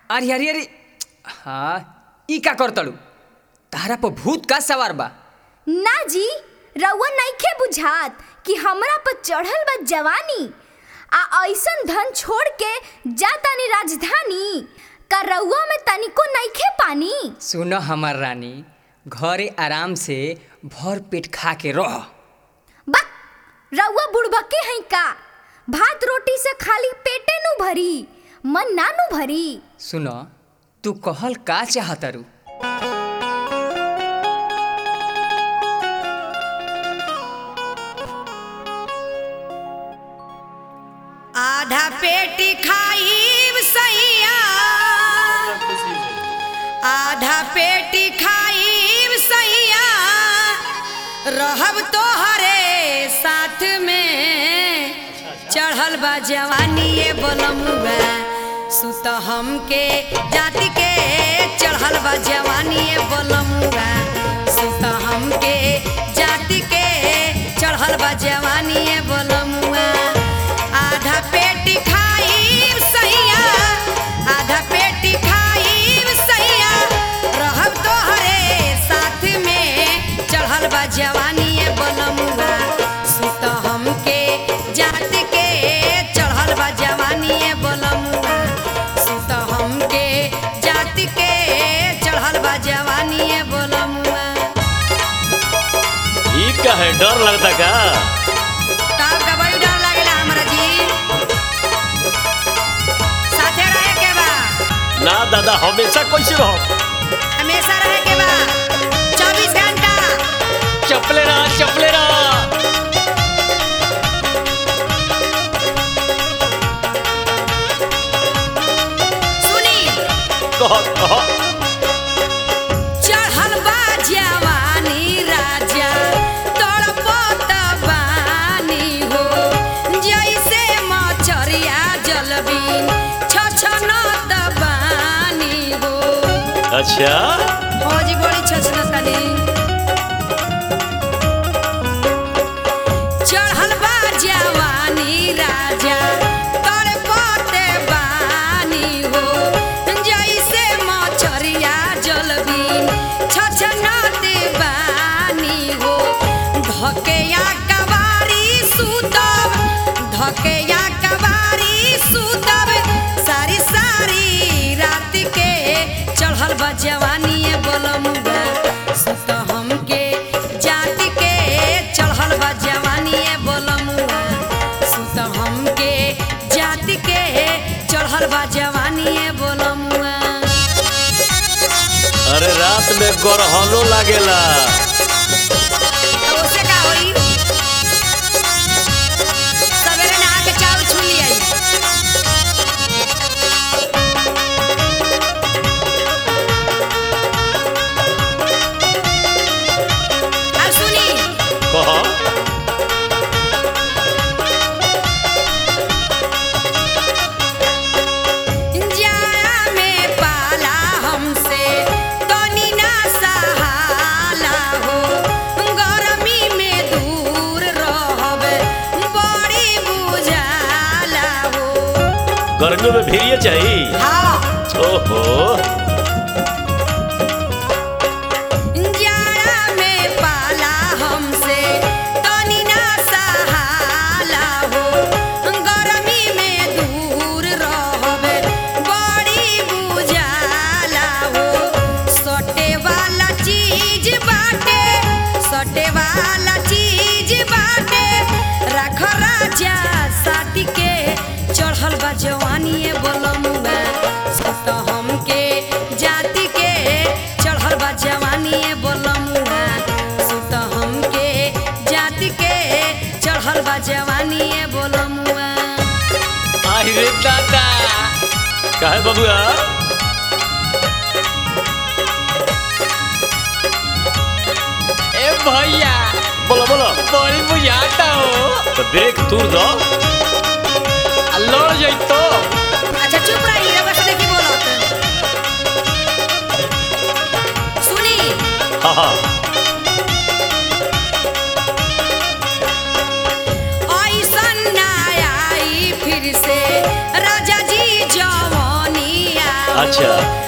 अरे अरे अरे हाँ ई का करतलू तारा पर भूत का सवार बा। ना जी रउआ नइखे बुझात कि हमरा पर चढ़ल बा जवानी आ ऐसन धन छोड़ के जा तानी राजधानी का रउआ में तनिको नइखे पानी। सुनो हमार रानी घरे आराम से भर पेट खा के रह। बा रउआ बुड़बके हैं का भात रोटी से खाली पेटे नु भरी मन ना नु भरी। सुनो तू कहल का चाहतरू। आधा पेटी खाईब सैया आधा पेटी खाईब सैया रहब तोहरे साथ में चढ़ल बा जवानी ये बलमुआ सुत हमके जाति के चढ़ल बा जवानी ये बलमुआ सुत हमके जाति के चढ़ल बा जवानी ये बलमुआ आधा पेटी खाईब सैया आधा पेटी खाईब सैया रहब तोहरे साथ में चढ़ल बा जवानी ये बलमुआ सुत हमके जात के चढ़ल बा जवानी ये बलमुआ सुत हमके जात के चढ़ल बा जवानी ये बलमुआ। ई का है डर लगता का? तब का बड़ी डर लागेला हमरा जी साथे रहे के बा। ना दादा हमेशा कैसे रहो? हमेशा रहे के बा 24 घंटा। चपले रहा सुनी कह चढ़ल बा जवानी राजा तड़पत बानी हो जैसे मछरिया जलबीन छछनत बानी हो। अच्छा फौजी बड़ी छछनत बानी। चढ़ल बा जवानी राजा तड़पत बानी हो जैसे मछरिया जलबीन छछनत बानी हो। धकेया कवारी सुतब धकेया कवारी सुतब सारी सारी रात के चढ़ल बा जवानी ये बलमुआ सुत हमके जात के चढ़ल बा जवानी ये बलमुआ सुत हमके जात के चढ़ल बा जवानी ये बलमुआ। अरे रात में गरहलो लागेला। ओसे का होई सवेरे नहा के चाउर छुली आई। अब सुनी कह जाड़ा में पाला हमसे तनी ना सहाला हो गरमी में दूर रहब बड़ी बुझाला हो। गर्मियों में भिड़िए चाहिए। हाँ ओहो जाड़ा में पाला हमसे तनी ना सहाला हो गरमी में दूर रहब बड़ी बुझाला हो। सटे वाला चीज बाटे सटे वाला चीज बाटे रख राजा साथी के चढ़ल बा जवानी ये बलमुआ सुत हमके जाति के चढ़ल बा जवानी ये बलमुआ सुत हमके जाति के चढ़ल बा जवानी ये बलमुआ। आई रे दादा काहे बबुआ? ए भैया बोलो बोलो बड़ी बुझाता हो तो देख तूर दो। लड़ जइतो। अच्छा चुप रही रे बस देखी बोलत सुनी हाँ हाँ ऐसन ना आई फिर से राजा जी जवानिया अच्छा